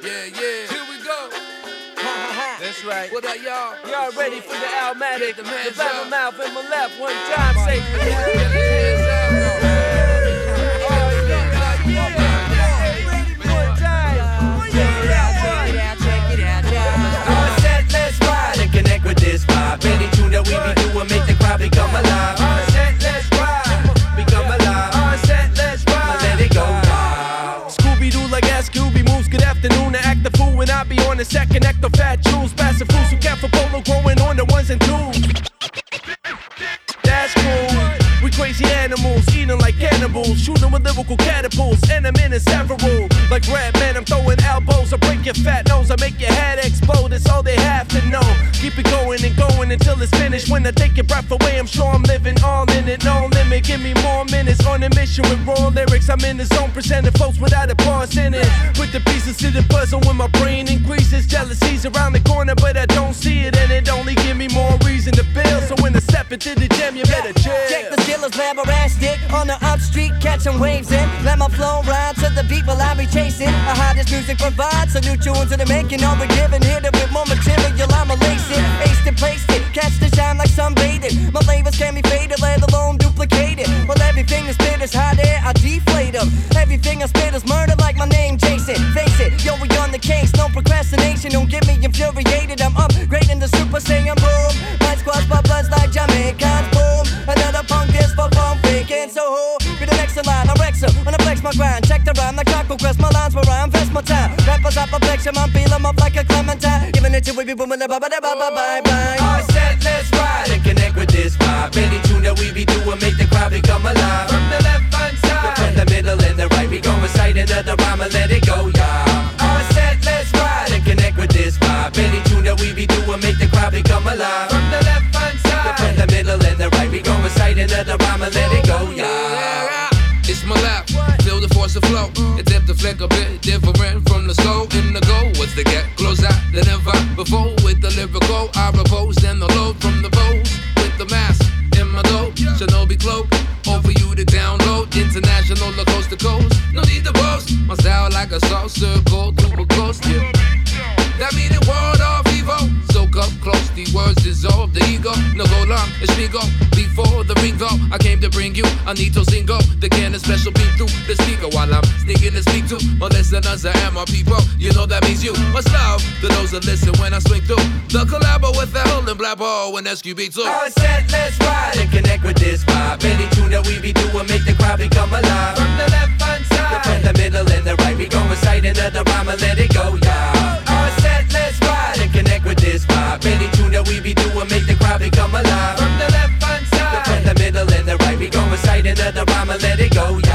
Yeah. Here we go. That's right. What about y'all? Y'all ready for the Almatic? The The man's battle up. mouth in my left. One time, say. All set, let's ride and connect with this vibe. Any tune that we be doing make the crowd become alive. All set, let's ride, become alive. All set, let's ride, let it go now. Scooby-Doo like Scooby moves. Good afternoon, I act the fool when I be on the second act of fat jewels. Passive fools who can't for polo growing on the ones and twos. That's cool. We crazy animals, eating like cannibals, shooting with lyrical catapults, and I'm in a several. Like Red Man, I'm throwing elbows, I break your fat nose, I make your head explode. It's all they have to know. Keep it going and going until it's finished. When I take your breath away, I'm sure I'm living all in it, no limit. Give me more minutes on a mission with raw lyrics. I'm in the zone, presenting folks without a pause in it. Put the pieces to the puzzle when my brain increases. Jealousy's around the corner, but I don't see it, and it only give me more reason to build. So when I step into the jam, you better chill. Check the skillers, flabbergastic on the up street, catching waves in. Let my flow ride to the beat while I be chasing. This music provides so new tunes in the making. All we're giving here to with more material, I'm a lace it, aced it, placed it, catch the shine like sunbathing. My flavors can be faded, let alone duplicated. Well, everything I spit is hot air, I deflate them. Everything I spit is murder like my name, Jason. Face it, yo, we on the case, no procrastination. Don't get me infuriated, I'm upgrading the super saiyan boom. My squad's my blood's like Jamaicans, boom. Another punk is for pump faking, so who be the next in line? I'm Rexer, when I flex my grind. Check the rhyme, the clock will crest my lines where I invest my time. Rappers up a flex, I'm peel 'em up like a clementine. Giving it to we be booming the bye. All set, let's ride and connect with this vibe. Any tune that we be doing make the crowd become alive. From the left hand side, from the middle and the right, we go recite another rhyme and let it go, y'all. All set, let's ride and connect with this vibe. Any tune that we be doing make the crowd become alive. From the left hand side, from the middle and the right, we go recite another rhyme and let it go, y'all. It's my lap, feel the force of flow. Attempt to flick a bit different from the soul. In the goal was to get closer than ever before. With the lyrical, I propose and the load from the bows. With the mask in my dope, Shinobi cloak. All for you to download, international coast to coast. No need to boast, my style like a saucer called to a ghost, yeah. That mean it word of Evo. Soak up close, the words dissolve the ego. No go long, it's me go. Before the ring go, I came to bring you Anito Zingo. The can of special beam through the speaker while I'm sneaking to speak to my listeners and my people. You know that means you. Much love to those that listen when I swing through. The collabo with L and Black Ball and SQB too. All set, let's ride and connect with this vibe. Any tune that we be doing make the crowd become alive. From the left hand side, from the middle and the right, we gon' recite another rhyme and let it go, y'all. All set, let's ride and connect with this vibe. Any tune that we be doing make the crowd become alive. From the left hand side, from the middle and the right, we gon' recite another rhyme and let it go, y'all.